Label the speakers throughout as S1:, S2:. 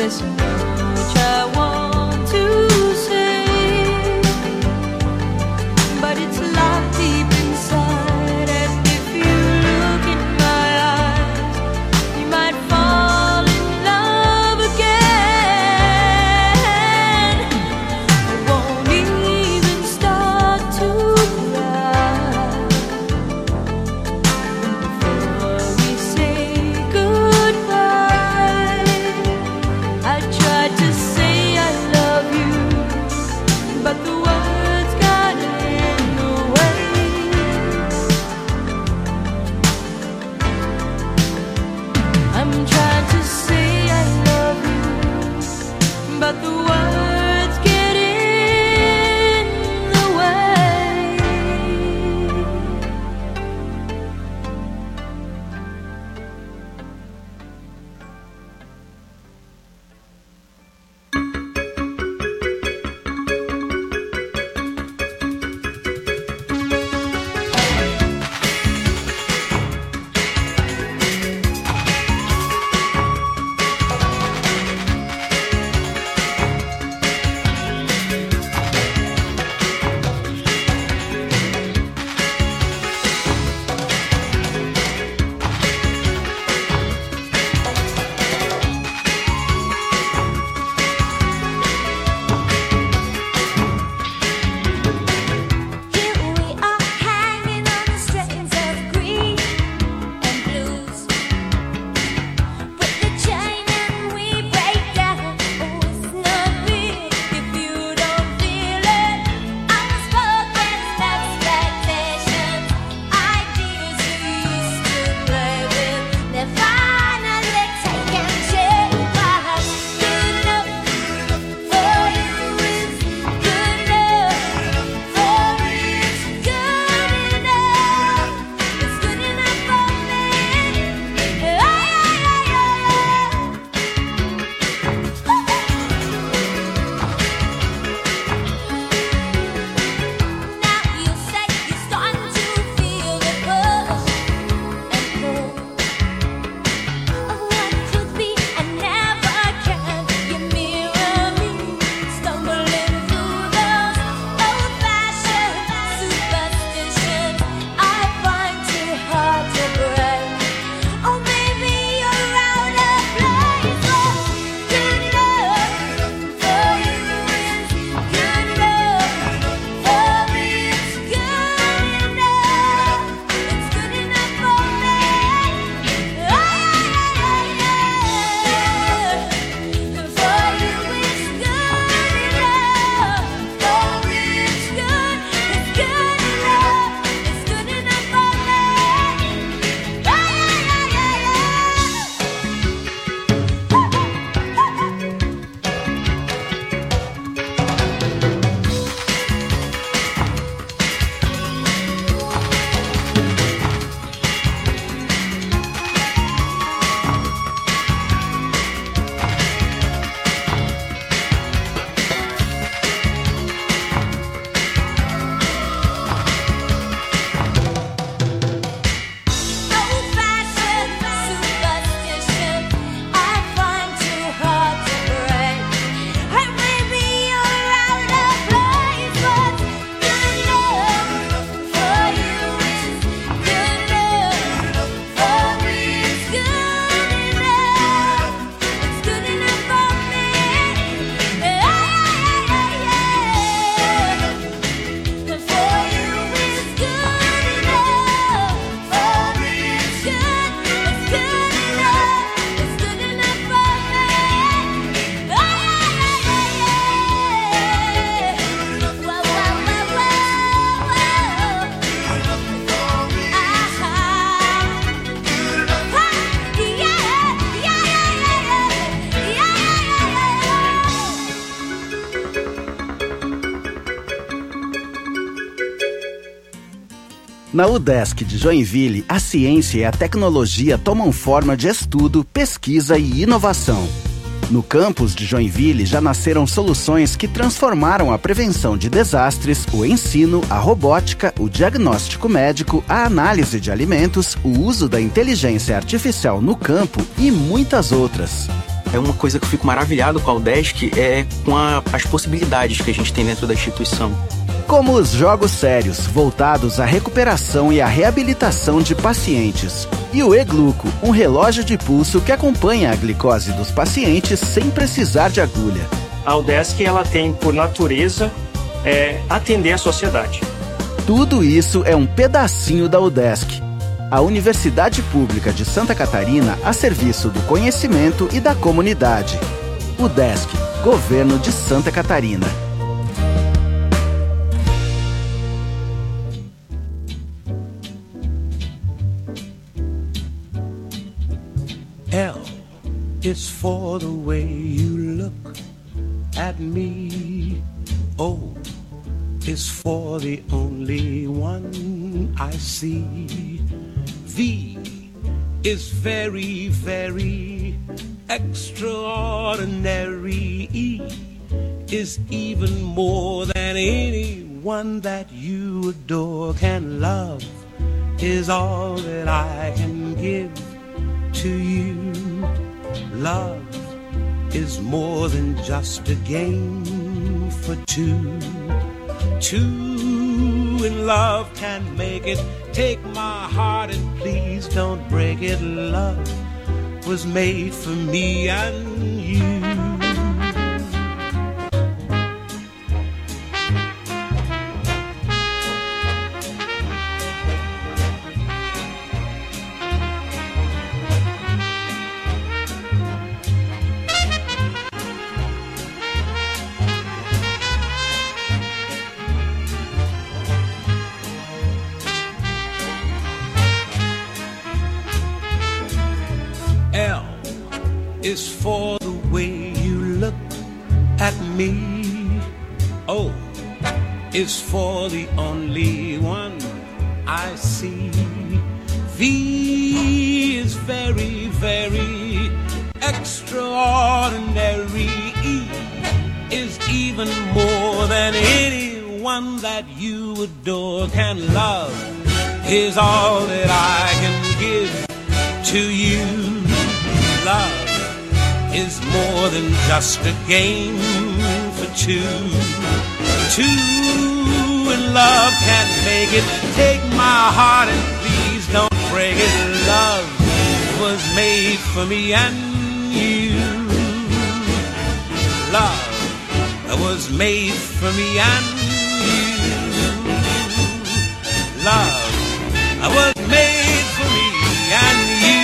S1: There's so much I want to say, but it's locked deep inside. And if you look in my eyes, you might fall in love again. I won't even start to cry before we say goodbye. I tried to say I love you, but the words got in the way. I'm trying to say I love you, but the words get in the way. Here we are hanging on the strings of green and blues. Put the chain and we break down. Oh, it's not real if you don't feel it. Unspoken expectations, ideas you used to play with, they're finally taking shape. What's good enough for you is good enough for me. It's good enough. It's good enough for me. Now you say you're starting to feel the push and pull of what could be and never can. You mirror me, stumbling through those old-fashioned superstitions I find too hard to break. Oh, maybe you're out of place. What's good enough for you is good enough for me. It's good enough. It's good enough for me. For you it's good enough. For me it's good. It's good enough. It's good enough for me. Old-fashioned superstition I find too hard to break. Or maybe you're out of place. What's good enough for you is good enough for me. It's good enough. It's good enough for me. For you is good enough. For me it's good. It's good enough for me.
S2: Na UDESC de Joinville, a ciência e a tecnologia tomam forma de estudo, pesquisa e inovação. No campus de Joinville já nasceram soluções que transformaram a prevenção de desastres, o ensino, a robótica, o diagnóstico médico, a análise de alimentos, o uso da inteligência artificial no campo e muitas outras.
S3: é uma coisa que eu fico maravilhado com a UDESC, é com as possibilidades que a gente tem dentro da instituição.
S2: Como os jogos sérios, voltados à recuperação e à reabilitação de pacientes. E o E-Gluco, um relógio de pulso que acompanha a glicose dos pacientes sem precisar de agulha.
S4: A UDESC, ela tem, por natureza, atender a sociedade.
S2: Tudo isso é um pedacinho da UDESC, a Universidade Pública de Santa Catarina a serviço do conhecimento e da comunidade. UDESC, Governo de Santa Catarina.
S5: L is for the way you look at me. O is for the only one I see. V is very, very extraordinary. E is even more than anyone that you adore can love. Is all that I can give to you. Love is more than just a game for two. Two in love can make it. Take my heart and please don't break it. Love was made for me and you. L is for the way you look at me. O is for the only one I see. V is very, very extraordinary. E is even more than anyone that you adore can love. Is all that I can give to you. Love is more than just a game for two. Two in love can't make it. Take my heart and please don't break it. Love was made for me and you. Love was made for me and you. Love was made for me and you.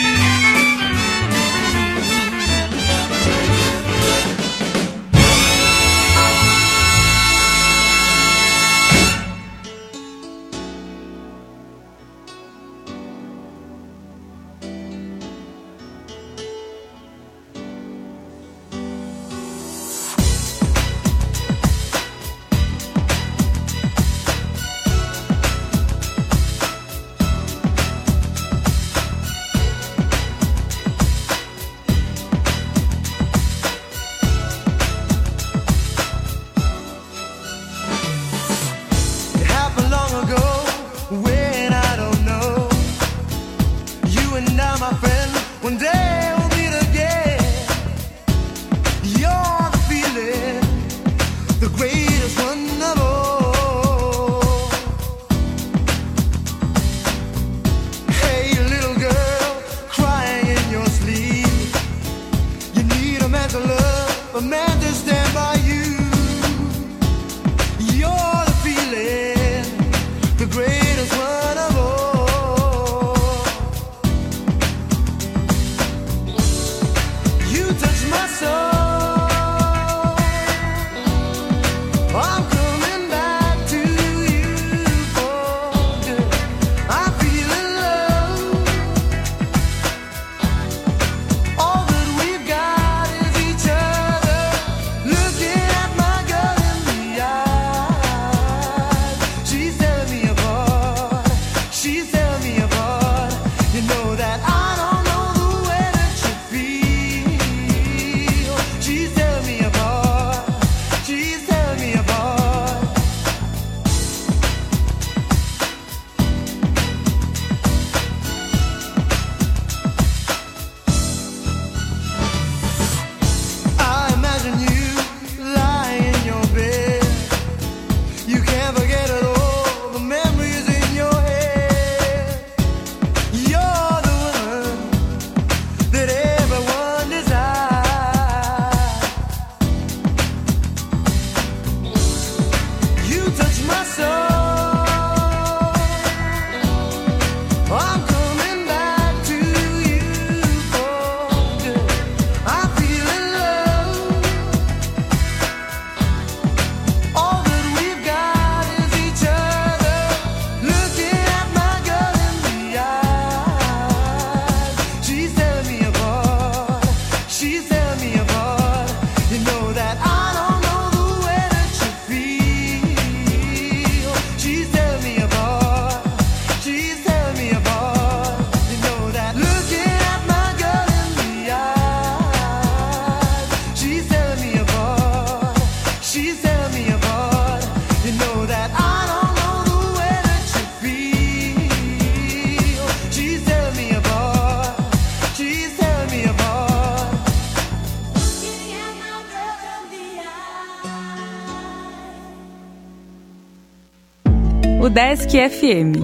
S6: Udesc FM.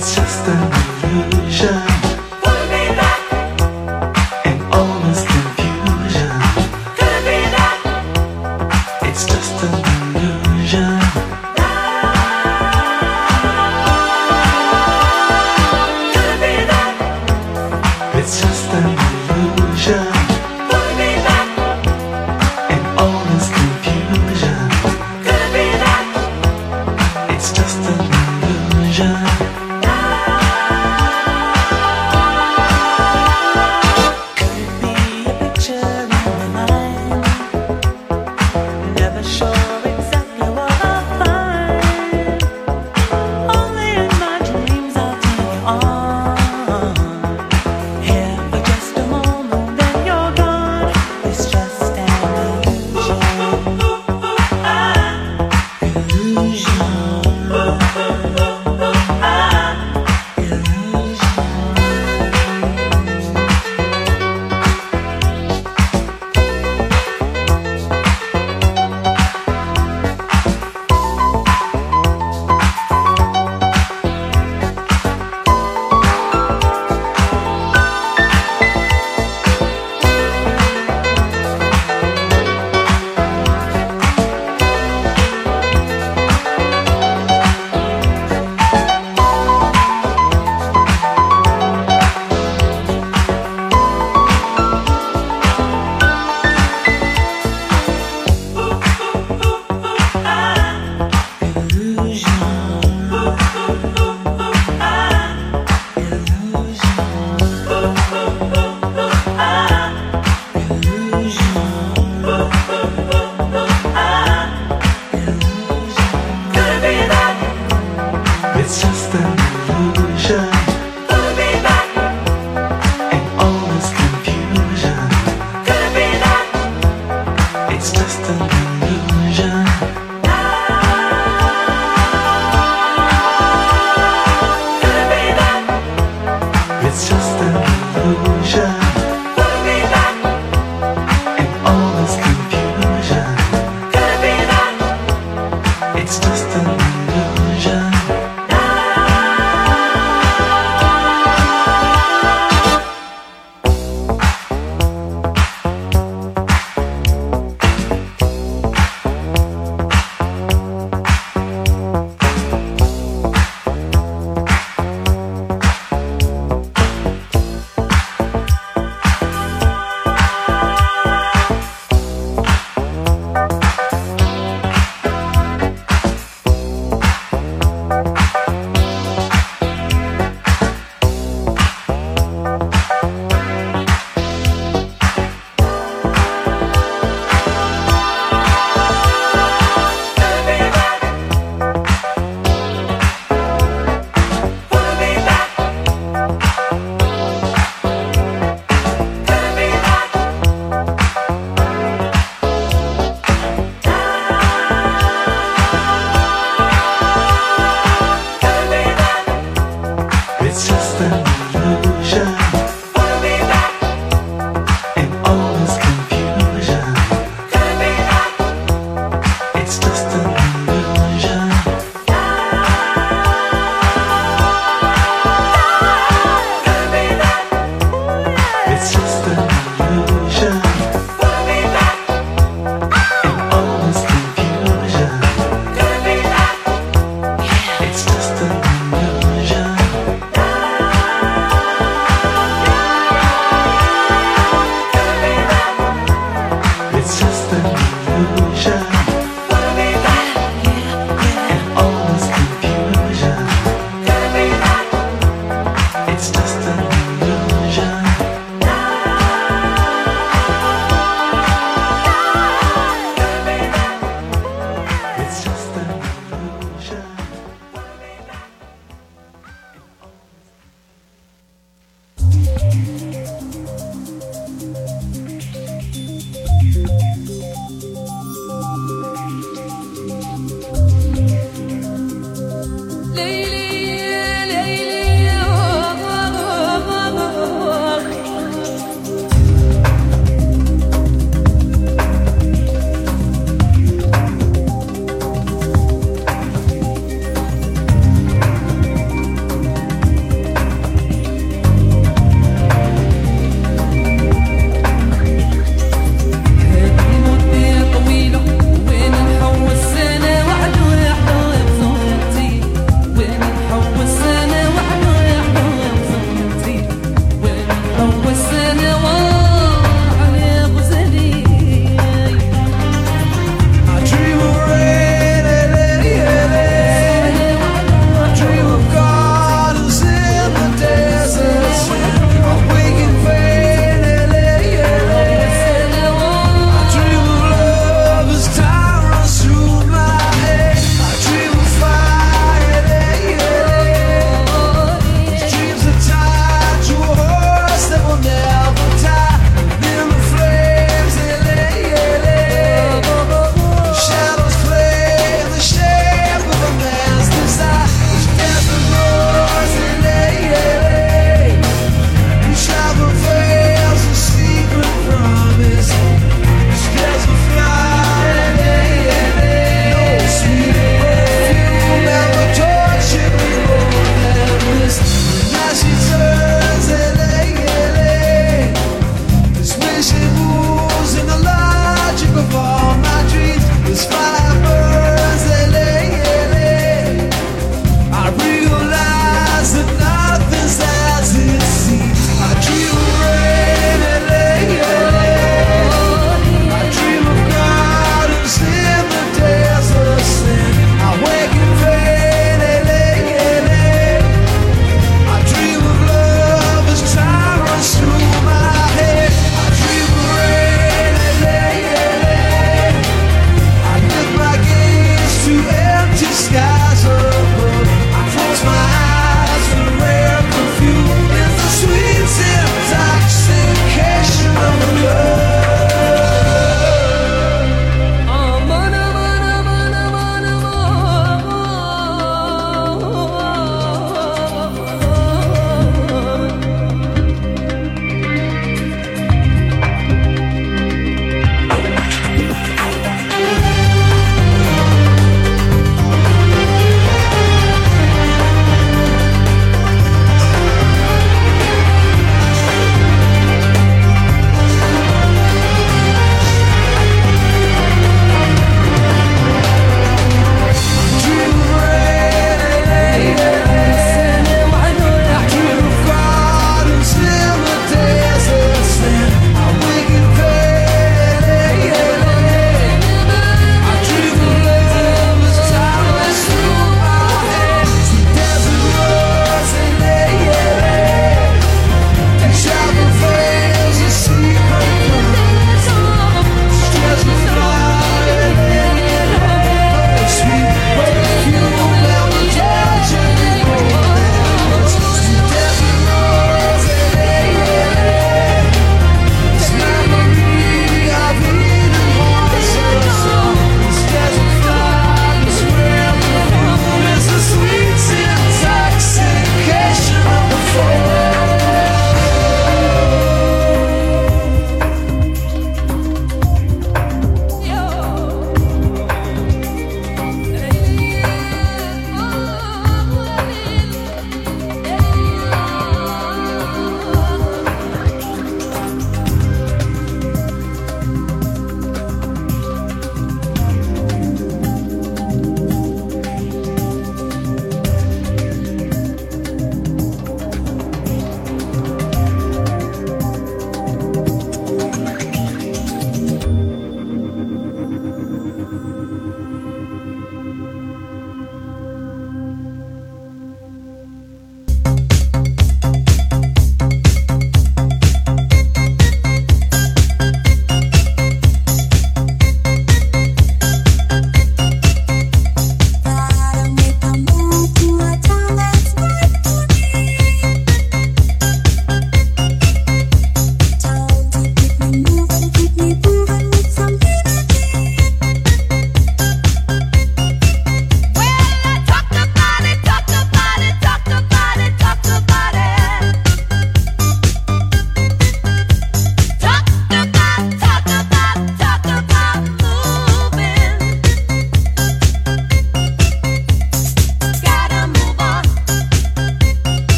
S6: It's just an illusion.
S1: Could it be that?
S6: And all this confusion.
S1: Could it be that?
S6: It's just an illusion.
S1: Could it be that?
S6: It's just an illusion.
S1: Could it be that?
S6: And all this confusion.
S1: Could it be that?
S6: It's just an illusion.
S7: Could it be a picture in my mind? Never sure exactly what I'll find. Only in my dreams I'll take you on. Here for just a moment, then you're gone. It's just an
S6: It's just an illusion.
S1: Could it be that?
S6: And all this confusion.
S1: Could it be that?
S6: It's just an illusion.
S1: Could it be that?
S6: It's just an illusion.
S1: Could it be that?
S6: And all this confusion.
S1: Could it be that?
S6: It's just an illusion. It's just an illusion.
S1: Could it be that?
S6: And all this confusion.
S1: Could it be that?
S6: It's just an illusion.
S1: Could it be that?
S6: It's just an illusion.
S1: Could it be that?
S6: And all this confusion.
S1: Could it be that?
S6: It's just an illusion.
S1: Yeah.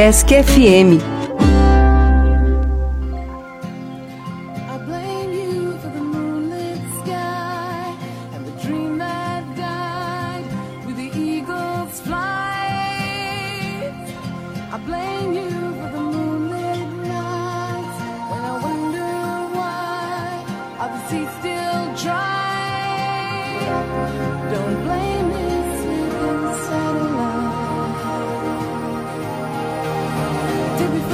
S8: Udesc FM.
S1: I blame you for the moonlit sky and the dream that died with the eagle's flight. I blame you for the moonlit nights when I wonder why are the seas still dry. Don't blame me, sleeping satellite. Did we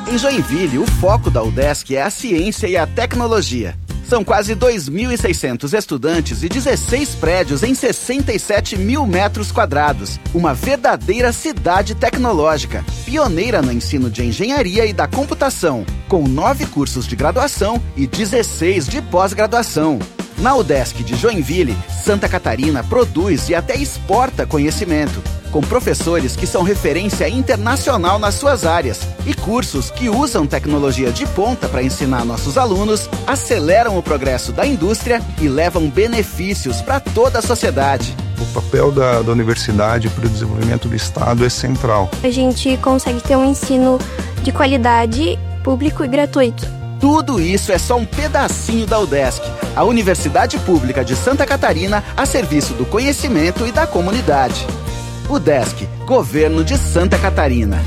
S2: Em Joinville, o foco da UDESC é a ciência e a tecnologia. São quase 2.600 estudantes e 16 prédios em 67 mil metros quadrados. Uma verdadeira cidade tecnológica, pioneira no ensino de engenharia e da computação, com 9 cursos de graduação e 16 de pós-graduação. Na UDESC de Joinville, Santa Catarina produz e até exporta conhecimento, com professores que são referência internacional nas suas áreas e cursos que usam tecnologia de ponta para ensinar nossos alunos, aceleram o progresso da indústria e levam benefícios para toda a sociedade.
S8: O papel da universidade para o desenvolvimento do Estado é central.
S9: A gente consegue ter um ensino de qualidade, público e gratuito.
S2: Tudo isso é só um pedacinho da UDESC, a Universidade Pública de Santa Catarina a serviço do conhecimento e da comunidade. UDESC, Governo de Santa Catarina.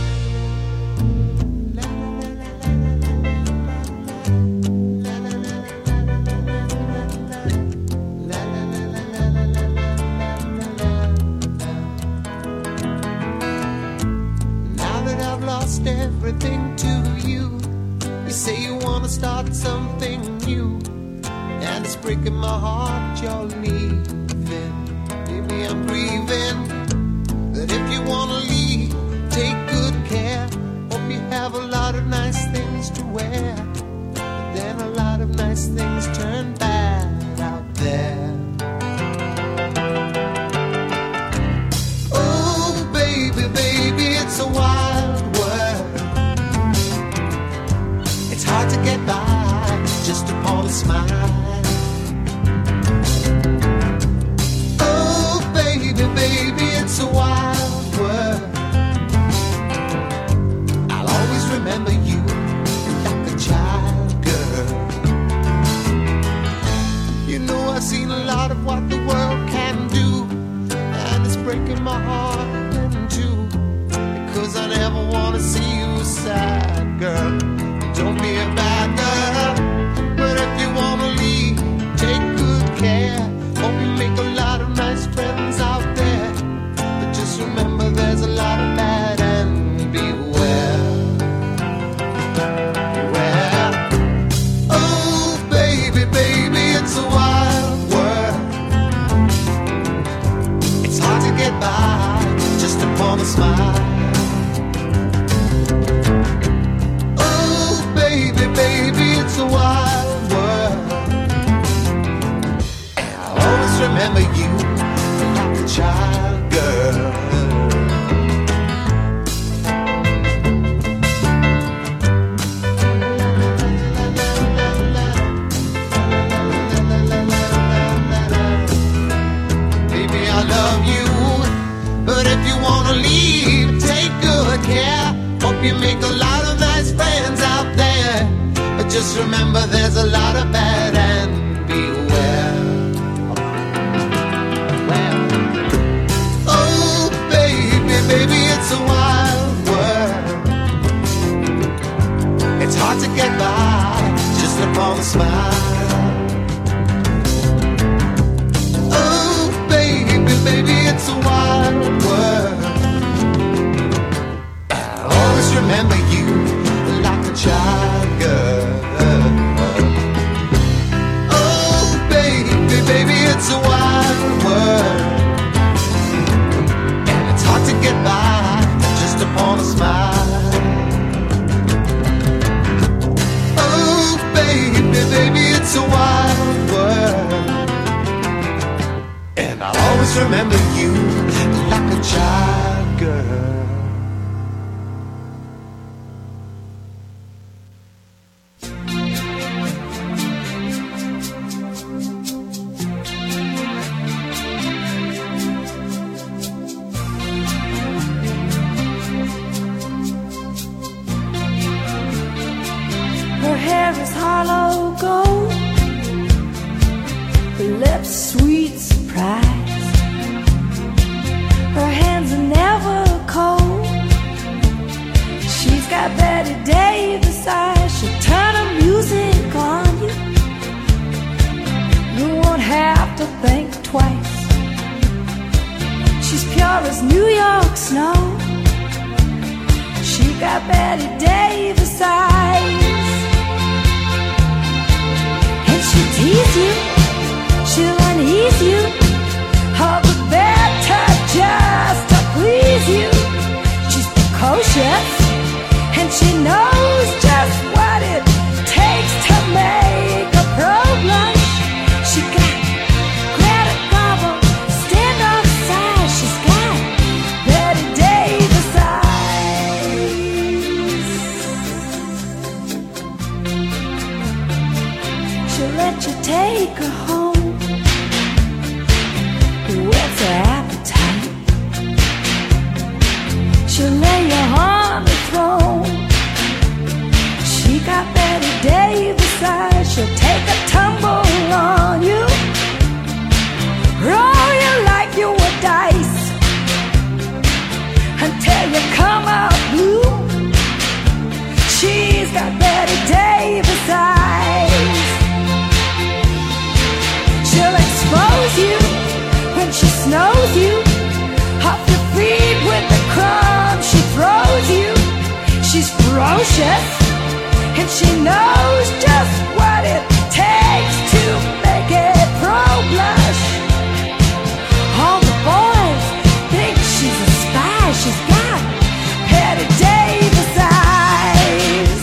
S10: Now that I've lost everything to you, you say you wanna start something new, and it's breaking my heart you're leaving. Baby, I'm grieving. But if you wanna leave, take good care. Hope you have a lot of nice things to wear. But then a lot of nice things turn bad out there. Oh, baby, baby, it's a wild world. It's hard to get by just upon a smile. Oh, baby, baby, it's a wild world. I'll always remember you like a child, girl. You know I've seen a lot of what the world can do, and it's breaking my heart in two, because I never want to see you sad, girl. Don't be a bad girl, but if you want to leave, take good care. Hope you make a lot of nice friends out there, but just remember there's a lot of bad and beware. Beware. Oh, baby, baby, it's a wild world. It's hard to get by just upon a smile. Oh, baby, baby, it's a wild world. I'll always remember you like a child, girl. Baby, I love you, but if you wanna leave, take good care. Hope you make a lot of nice friends out there, but just remember there's a lot of bad and beware. Oh, baby, baby, it's a wild world. It's hard to get by just upon a smile. Oh, baby, baby, it's a wild world. I'll always remember you like a child, girl. Oh, baby, baby, it's a wild world. Hard to get by just upon a smile. Oh, baby, baby, it's a wild world. And I'll always remember you like a child, girl.
S7: Her hair is hollow gold, her lips sweet surprise. Her hands are never cold. She's got Betty Davis eyes. She'll turn her music on you. You won't have to think twice. She's pure as New York snow. She got Betty Davis size. And she'll tease you, she'll unease you, all the better just to please you. She's precocious, and she knows just what it takes to make a pro blush. She got Greta Garbo, standoff size. She's got Betty Davis eyes. She'll let you take her home, whet her appetite. She'll lay you on the throne. She got Betty Davis eyes. She'll take a tumble on you, roll you like you were dice, until you come out blue. She's got Betty Davis eyes. She'll expose you when she snows you, off your feet with the crumbs she throws you. She's ferocious, and she knows just what it takes to make it pro blush. All the boys think she's a spy. She's got Betty Davis eyes.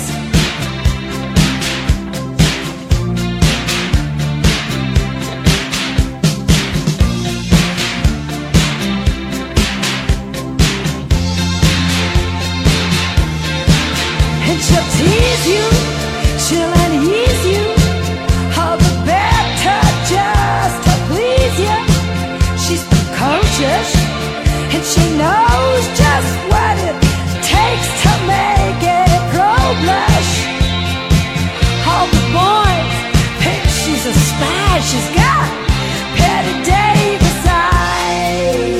S7: And she'll tease you, she'll unease you, all the better just to please you. She's precocious, and she knows just what it takes to make it pro blush. All the boys think she's a spy. She's got Betty Davis eyes.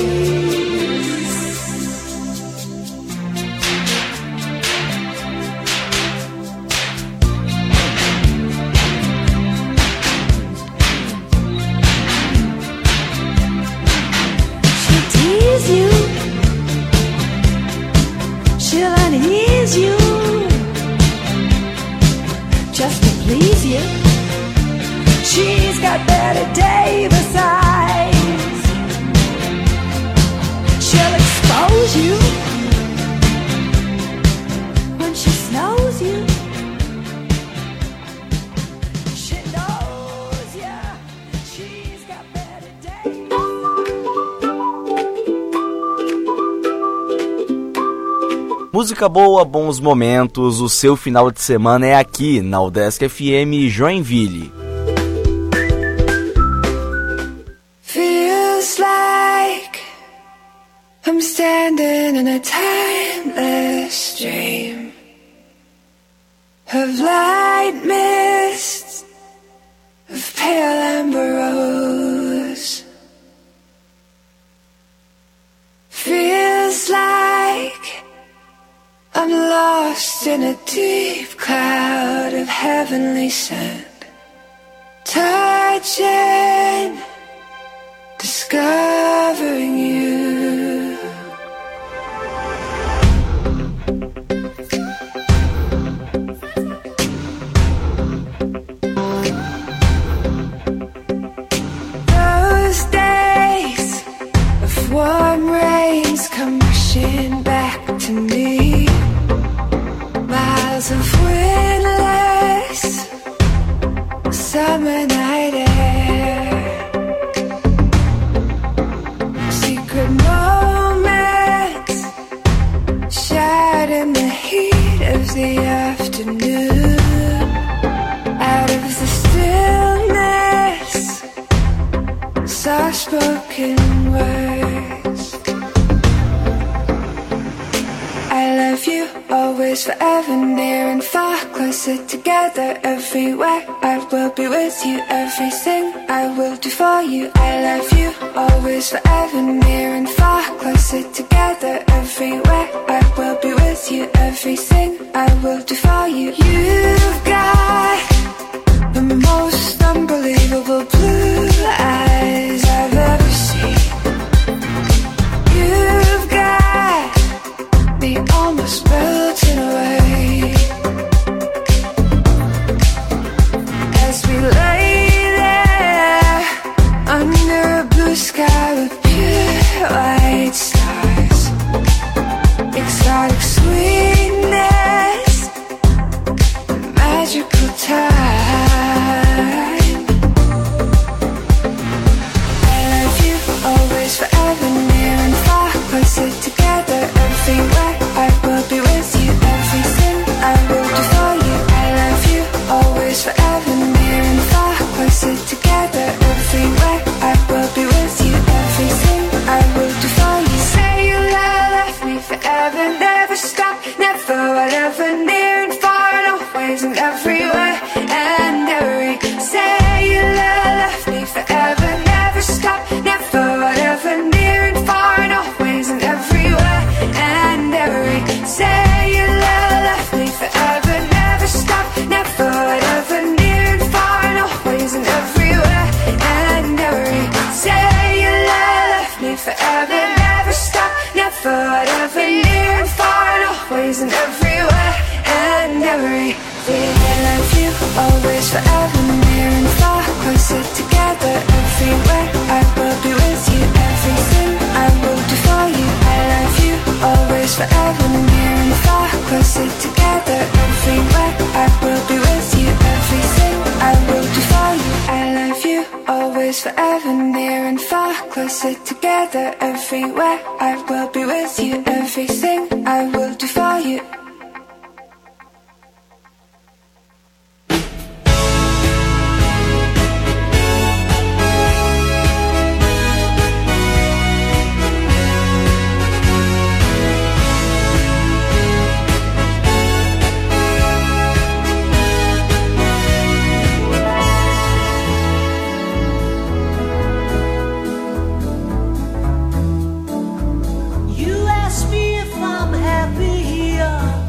S7: She'll tease you, she'll unease you, just to please you. She's got Betty Davis eyes. She'll expose you when she snows you. She knows ya. She's got Betty Davis.
S11: Música boa, bons momentos, o seu final de semana é aqui, na Udesc FM Joinville.
S7: Feels like I'm standing in a timeless dream of light mists, of pale amber rose. Feels like I'm lost in a deep cloud of heavenly sand, touching, discovering you. Those days of warm rains come rushing back to me. Miles of windless summer night air, secret moments shared in the heat of the afternoon. Out of the stillness, soft-spoken words. I love you, always, forever, near and far, closer together, everywhere. I will be with you, everything I will do for you. I love you, always, forever, near and far, closer together, everywhere. I will be with you, everything I will do for you. You've got the most unbelievable blue eyes I've ever seen. You've got me almost melting away.
S12: exotic sweetness, magical time. I love you always, forever, near and far, closer together, everywhere. I will be with you, everything I will do for you. I love you always, forever, near and far, closer together, everywhere. I will be with you, everything I will do for you. Say you love me forever, never stop, never, whatever, near and far, and always and everywhere and every. Say you love me forever, never stop, never, whatever, near and far, and always and everywhere and every. Say you love me forever, never stop, never, whatever, near and far, and always and everywhere and every. Say you love me forever, never stop, never, whatever, near and far, and always and everywhere and every. I love you always, forever, near and far, closer together, everywhere. I will be with you, everything I will do for you. I love you always, forever, near and far, closer together, everywhere. I will be with you, everything I will do for you. I love you always, forever, near and far, closer together, everywhere. I will be with you, everything I will do for you.
S7: You ask me if I'm happy here.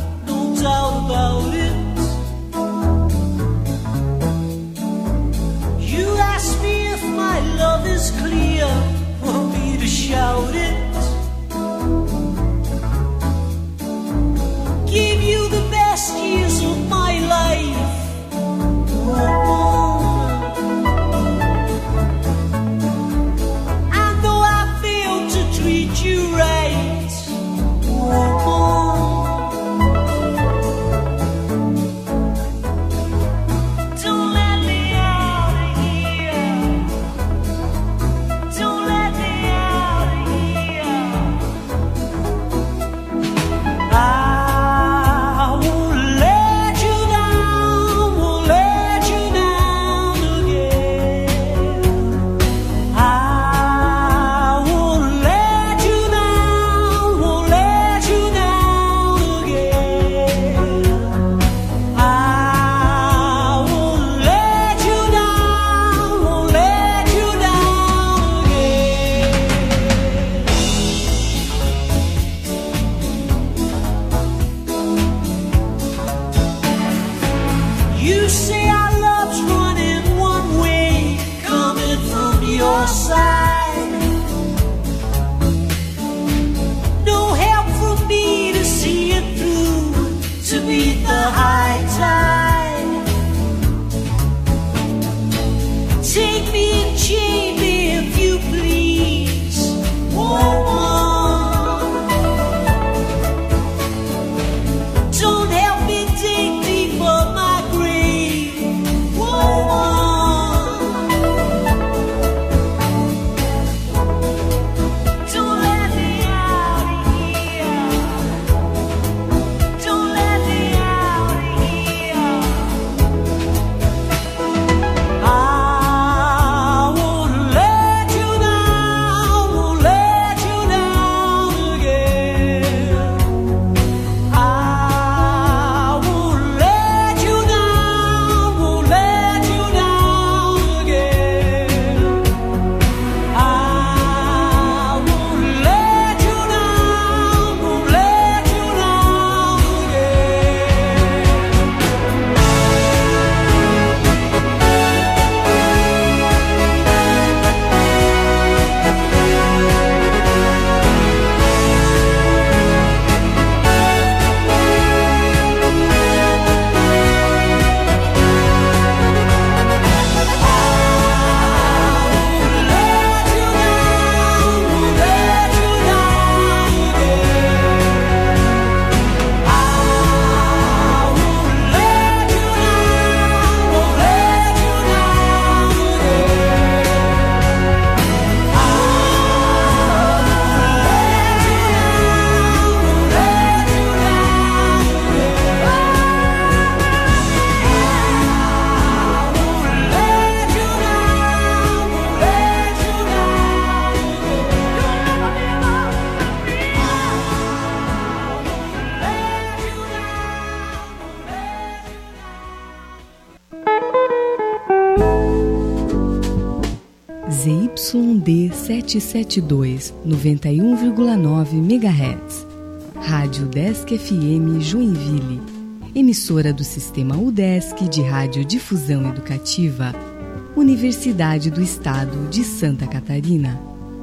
S13: 772, 91,9 MHz. Rádio Udesc FM Joinville. Emissora do Sistema Udesc de Radiodifusão Educativa. Universidade do Estado de Santa Catarina.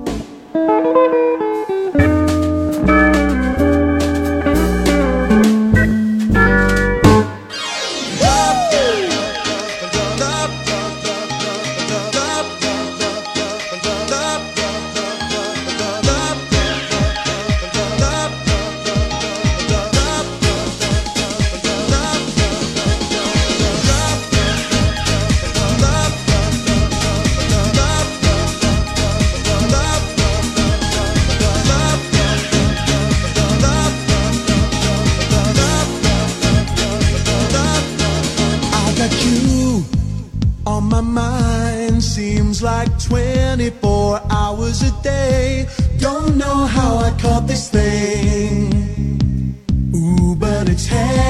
S14: Seems like 24 hours a day. Don't know how I caught this thing. Ooh, but it's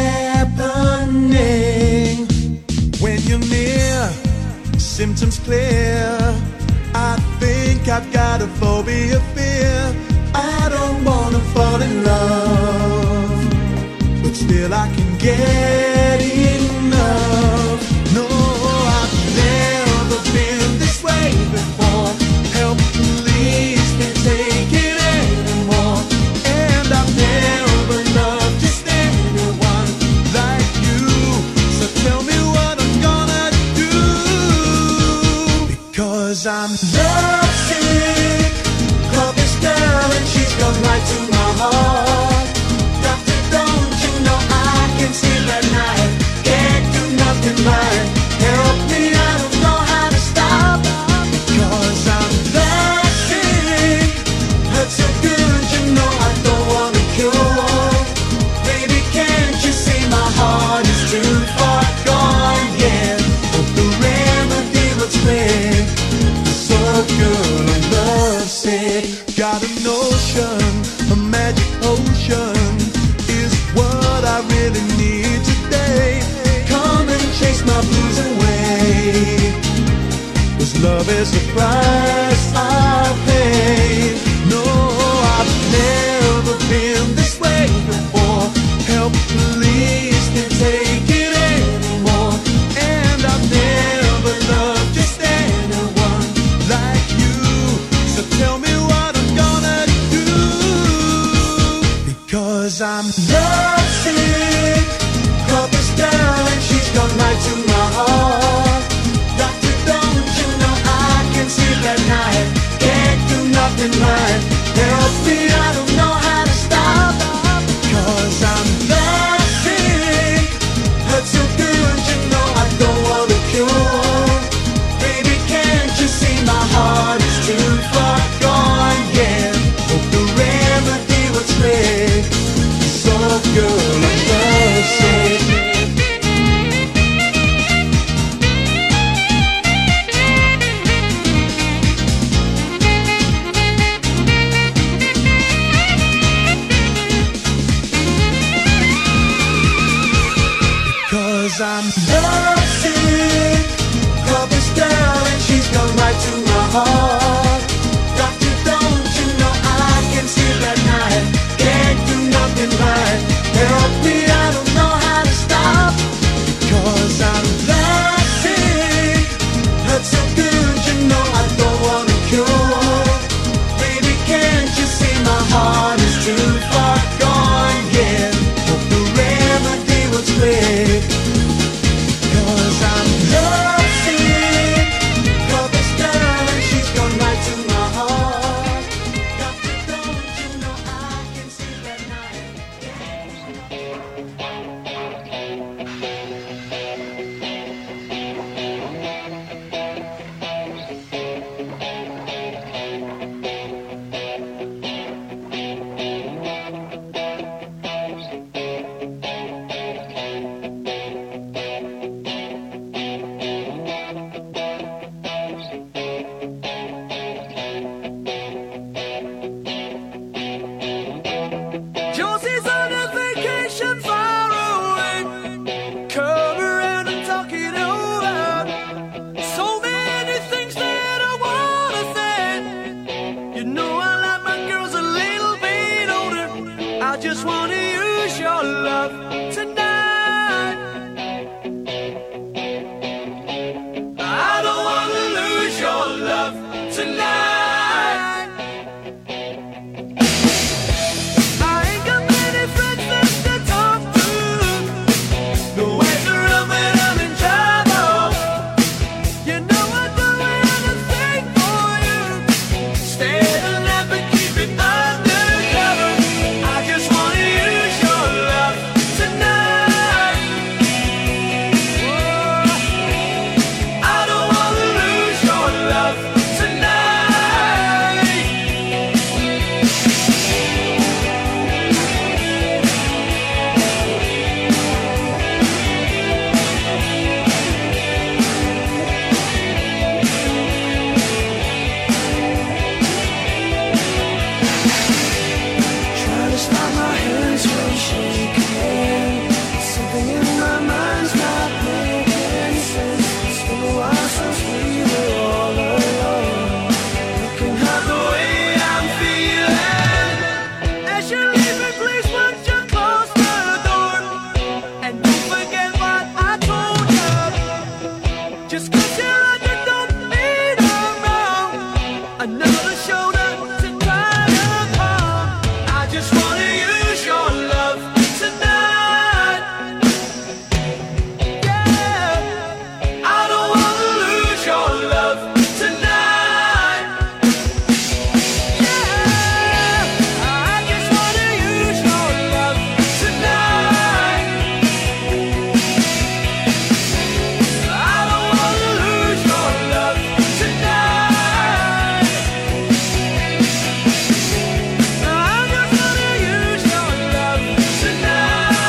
S14: happening. When you're near, symptoms clear. I think I've got a phobia, fear. I don't wanna fall in love, but still I can get enough. No, I've never been this way before. Help, please, can't take it anymore. And I've never loved just anyone like you. So tell me what I'm gonna do, because I'm lovesick. Love this girl and she's gone right to my heart. Doctor, don't you know I can sleep at night? Can't do nothing right. Help me, I don't know how to stop, because I'm lovesick. Hurts so good, you know I don't want a cure. Baby, can't you see my heart is too far gone? Yeah, hope the remedy will clear. So good, I'm lovesick. Got a notion, a magic potion is what I really need today. Come and chase my blues away, 'cause love is the price I pay. No, I've never been this way before. Help, please, can't take it anymore. And I've never loved just anyone like you. So tell me what I'm gonna do, because I'm lovesick. Love this girl and she's gone right to my heart. Doctor, don't you know I can sleep at night? Can't do nothing right. Help me, I don't know how to stop, because I'm lovesick. Hurts so good, you know I don't want a cure. Baby, can't you see my heart is too far gone? Yeah, hope the remedy was clear. So good, I'm lovesick. Because I'm lovesick. Love this girl and she's gone right to my heart. Doctor, don't you know I can sleep at night? Can't do nothing right. Help me, I don't know how to stop, because I'm lovesick. Hurts so good, you know I don't want a cure. Baby, can't you see my heart is too far gone? Yeah, hope the remedy was clear, because I'm lovesick. Love this girl and she's gone right to my heart. Doctor, don't you know I can sleep at night? enough to